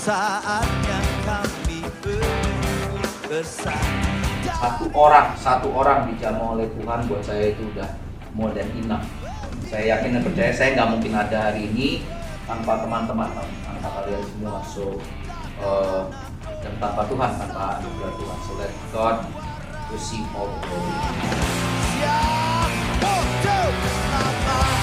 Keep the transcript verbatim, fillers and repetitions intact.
saatnya kami bersama. Satu orang, satu orang dijamah oleh Tuhan buat saya itu udah more than enough. Saya yakin dan percaya saya nggak mungkin ada hari ini tanpa teman-teman, tanpa kalian semua. So, uh, dan tanpa Tuhan, tanpa anugerah Tuhan. So let God receive all the glory.